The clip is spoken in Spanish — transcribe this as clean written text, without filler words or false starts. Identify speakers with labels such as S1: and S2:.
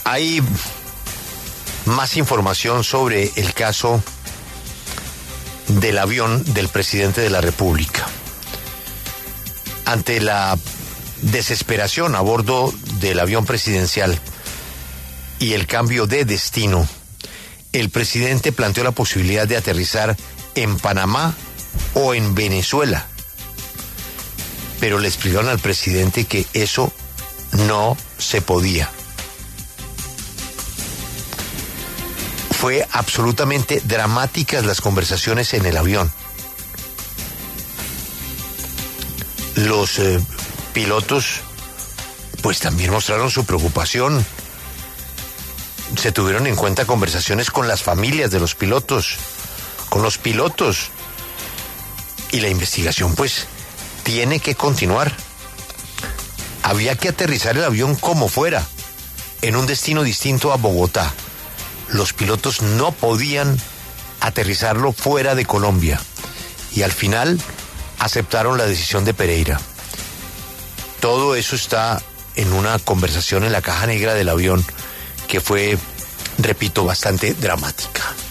S1: Hay más información sobre el caso del avión del presidente de la República. Ante la desesperación a bordo del avión presidencial y el cambio de destino, el presidente planteó la posibilidad de aterrizar en Panamá o en Venezuela. Pero le explicaron al presidente que eso no se podía. Fue absolutamente dramáticas las conversaciones en el avión. Los pilotos pues también mostraron su preocupación. Se tuvieron en cuenta conversaciones con las familias de los pilotos, con los pilotos. Y la investigación pues tiene que continuar. Había que aterrizar el avión como fuera, en un destino distinto a Bogotá. Los pilotos no podían aterrizarlo fuera de Colombia. Y al final aceptaron la decisión de Pereira. Todo eso está en una conversación en la caja negra del avión que fue, repito, bastante dramática.